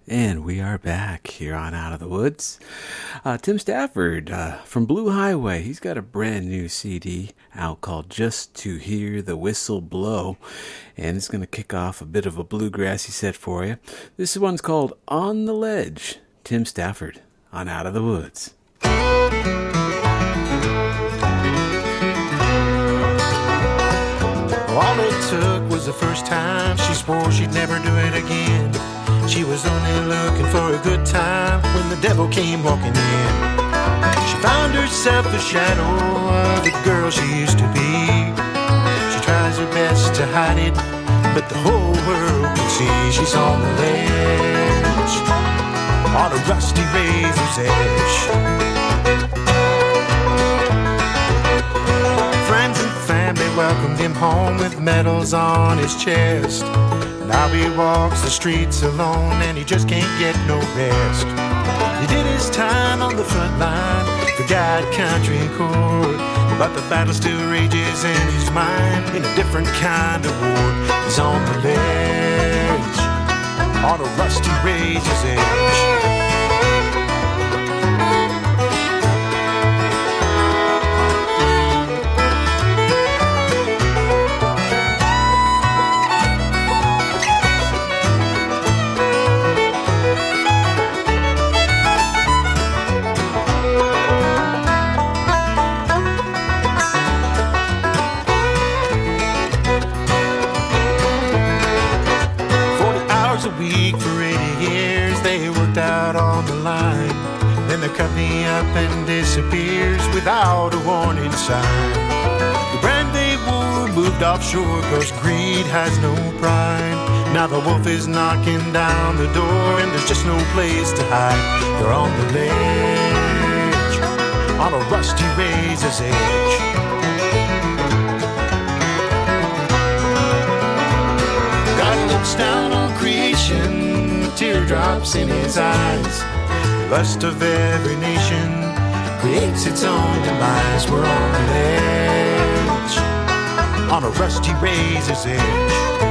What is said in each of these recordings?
And we are back here on Out of the Woods. Tim Stafford from Blue Highway, he's got a brand new CD out called Just to Hear the Whistle Blow. And it's going to kick off a bit of a bluegrassy set for you. This one's called On the Ledge. Tim Stafford on Out of the Woods. All it took was the first time. She swore she'd never do it again. She was only looking for a good time when the devil came walking in. She found herself a shadow of the girl she used to be. She tries her best to hide it, but the whole world can see she's on the ledge, on a rusty razor's edge. Friends and family welcomed him home with medals on his chest. Now he walks the streets alone and he just can't get no rest. He did his time on the front line for God, country, and court, but the battle still rages in his mind in a different kind of war. He's on the ledge, on a rusty razor's edge. Cut me up and disappears without a warning sign. The brand they wore moved offshore cause greed has no pride. Now the wolf is knocking down the door and there's just no place to hide. They're on the ledge, on a rusty razor's edge. God looks down on creation, teardrops in his eyes. Lust of every nation creates its own demise. We're on the ledge, on a rusty razor's edge.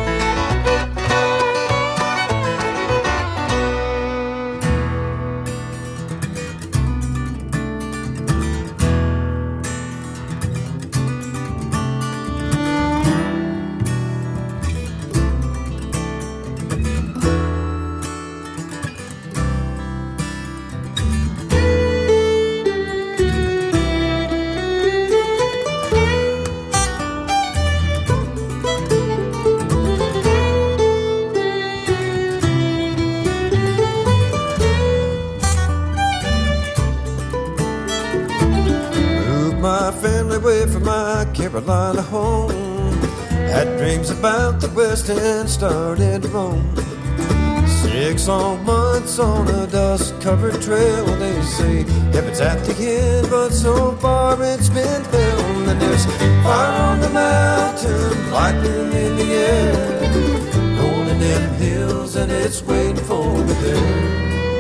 Carolina home, had dreams about the West and started to roam. 6 long months on a dust-covered trail. They say heaven's at the end, but so far it's been hell. And there's fire on the mountain, lightning in the air, rolling them hills, and it's waiting for me there.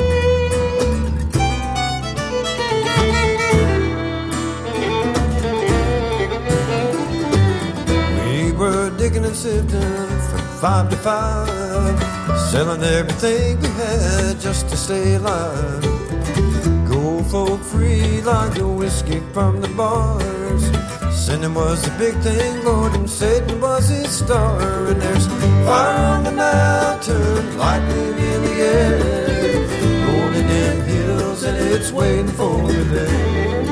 Digging and sifting from 5 to 5, selling everything we had just to stay alive. Go for free like the whiskey from the bars. Sinning was the big thing, Lord, and Satan was his star. And there's fire on the mountain, lightning in the air, rolling in hills, and it's waiting for you there.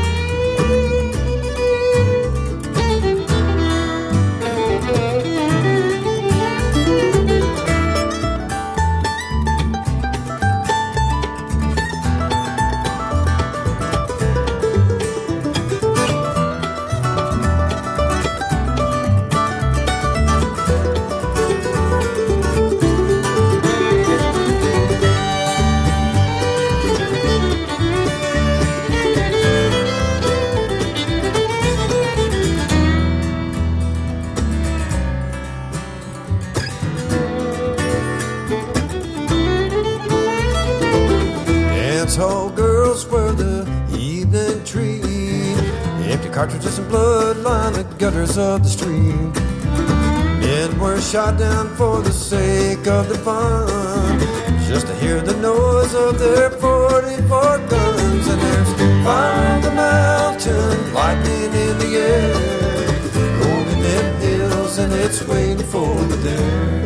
Cartridges and blood line the gutters of the stream. Men were shot down for the sake of the fun. just to hear the noise of their 44 guns. And there's fire on the mountain, lightning in the air, gold in them hills, and it's waiting for me there.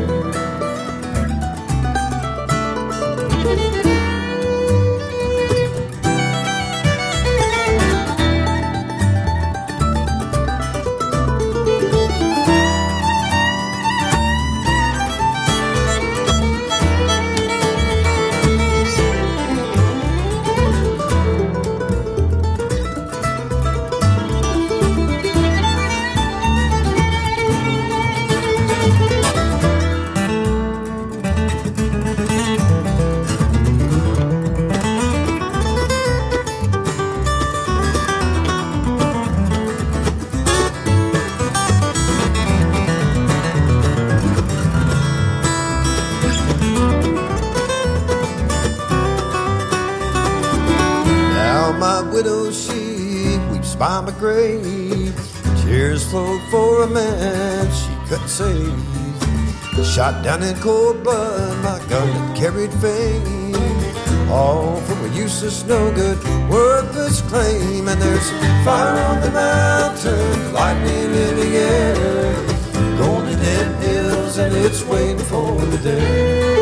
By my grave, tears flowed for a man she couldn't save. Shot down in cold blood, my gun that carried fame, all for a useless, no good, worthless claim. And there's fire on the mountain, lightning in the air, gold in them hills, and it's waiting for me there.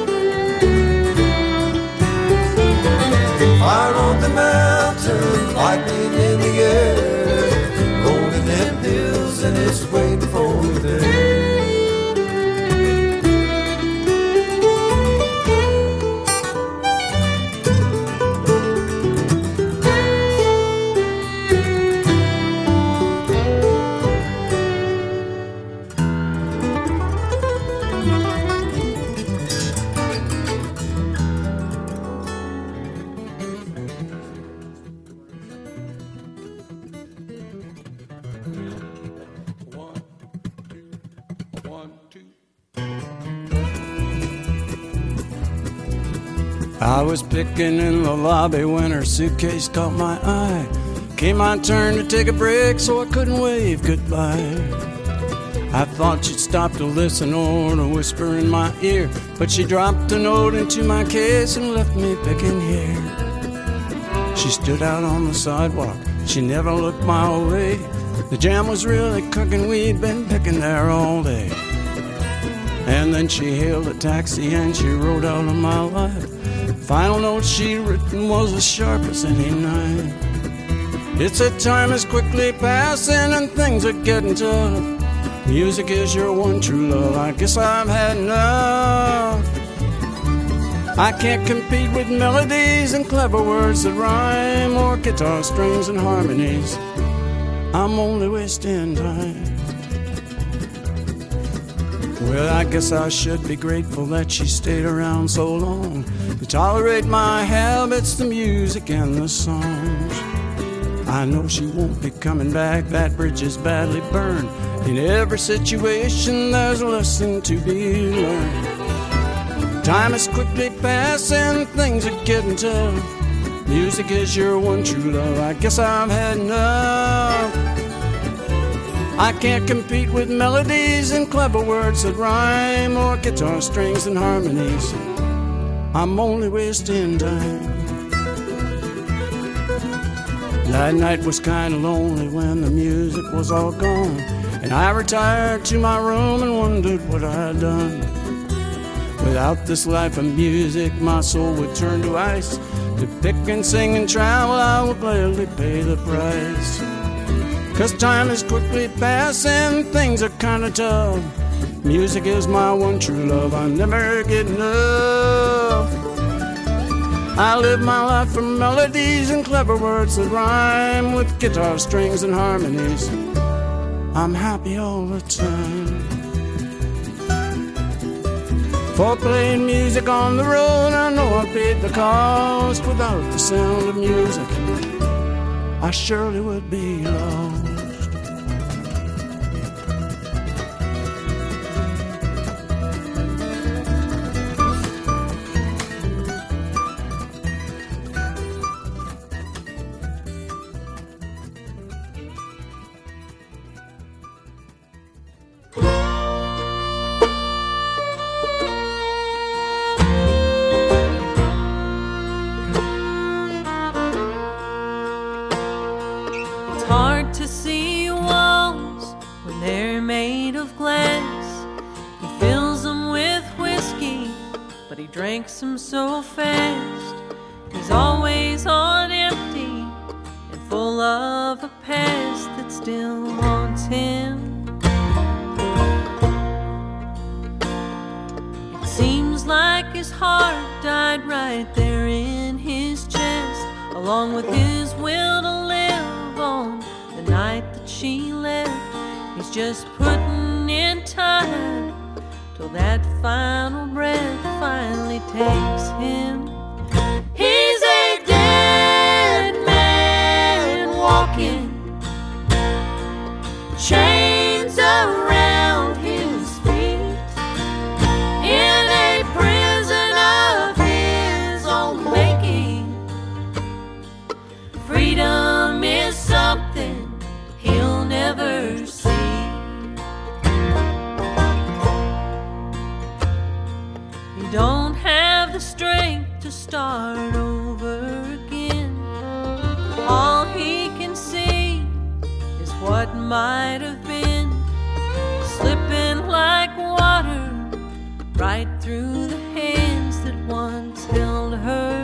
Fire on the mountain, lightning in the air, gold in them hills, and it's waiting for me there. I was picking in the lobby when her suitcase caught my eye. Came my turn to take a break, so I couldn't wave goodbye. I thought she'd stop to listen or to whisper in my ear, but she dropped a note into my case and left me picking here. She stood out on the sidewalk, she never looked my way. The jam was really cooking, we'd been picking there all day. And then she hailed a taxi and she rode out of my life. Final note she'd written was as sharp as any knife. It's that time is quickly passing and things are getting tough. Music is your one true love, I guess I've had enough. I can't compete with melodies and clever words that rhyme, or guitar strings and harmonies. I'm only wasting time. Well, I guess I should be grateful that she stayed around so long to tolerate my habits, the music and the songs. I know she won't be coming back, that bridge is badly burned. In every situation there's a lesson to be learned. Time is quickly passing, things are getting tough. Music is your one true love, I guess I've had enough. I can't compete with melodies and clever words that rhyme, or guitar strings and harmonies. I'm only wasting time. That night was kinda lonely when the music was all gone, and I retired to my room and wondered what I'd done. Without this life of music, my soul would turn to ice. To pick and sing and travel, I would gladly pay the price. 'Cause time is quickly passing, things are kinda tough. Music is my one true love, I never get enough. I live my life for melodies and clever words that rhyme, with guitar strings and harmonies. I'm happy all the time. For playing music on the road, I know I paid the cost. Without the sound of music, I surely would be lost. drank some so fast. He's always on empty and full of a past that still haunts him. It seems like his heart died right there in his chest, along with his will to live on the night that she left. He's just putting in time till that final breath finally takes him. He's a dead man walking, chains around his feet, in a prison of his own making. Freedom is something he'll never see. He don't have the strength to start over again. All he can see is what might have been, slipping like water right through the hands that once held her.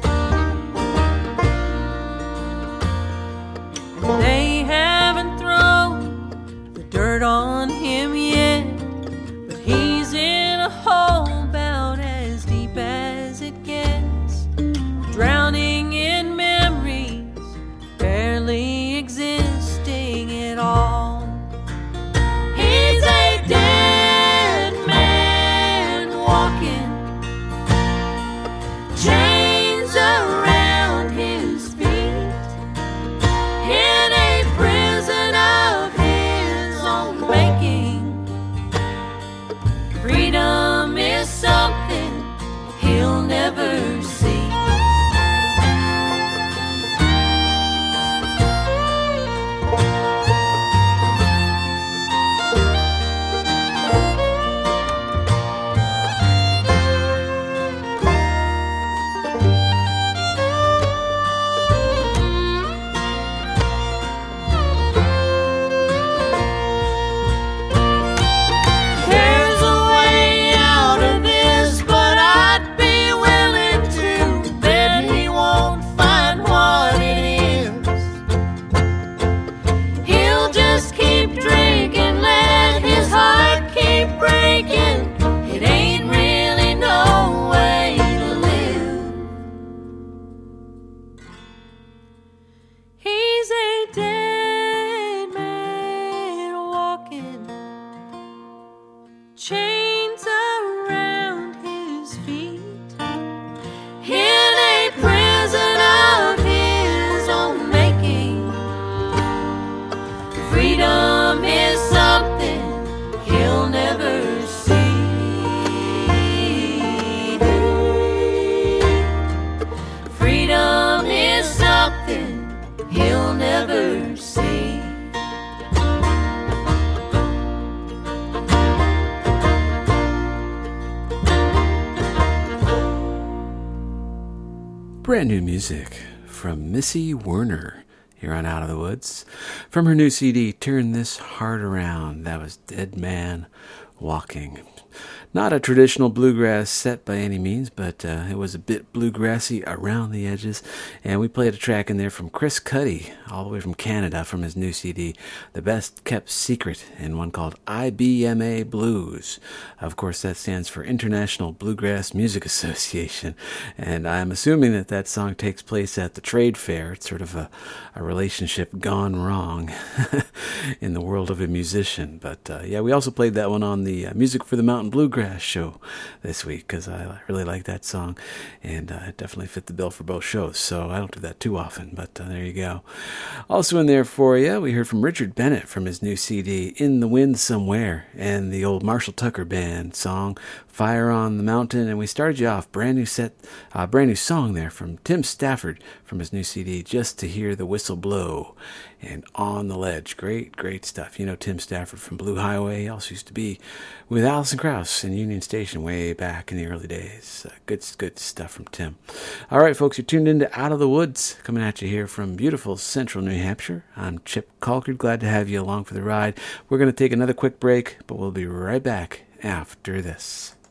And they haven't thrown the dirt on him yet, but he's in a hole about as deep as it gets, drowning in memories, barely existing at all. He's a dead man walking, chains around his feet, in a prison of his own making. Freedom is something he'll never see. There's a way out of this, but I'd be willing to bet he won't find what it is. He'll just keep drinking, let his heart keep breaking. It ain't really no way to live. He's a dead man walking, chains around his feet, in a prison of his own making. Freedom is something he'll never see. Freedom is something he'll never see. Brand new music from Missy Werner here on Out of the Woods. From her new CD, Turn This Heart Around. That was Dead Man Walking. Not a traditional bluegrass set by any means, but it was a bit bluegrassy around the edges. And we played a track in there from Chris Cuddy, all the way from Canada, from his new CD, The Best Kept Secret, and one called IBMA Blues. Of course, that stands for International Bluegrass Music Association. And I'm assuming that that song takes place at the trade fair. It's sort of a relationship gone wrong in the world of a musician. But yeah, we also played that one on the Music for the Mountain Bluegrass show this week, because I really like that song, and it definitely fit the bill for both shows, so I don't do that too often, but there you go. Also in there for you, we heard from Richard Bennett from his new CD, In the Wind Somewhere, and the old Marshall Tucker Band song, Fire on the Mountain, and we started you off, brand new song there from Tim Stafford from his new CD, Just to Hear the Whistle Blow, and On the Ledge. Great stuff. You know Tim Stafford from Blue Highway. He also used to be with Alison Krauss in Union Station way back in the early days. Good stuff from Tim. All right, folks, you're tuned into Out of the Woods, coming at you here from beautiful central New Hampshire. I'm Chip Colcord. Glad to have you along for the ride. We're going to take another quick break, but we'll be right back after this.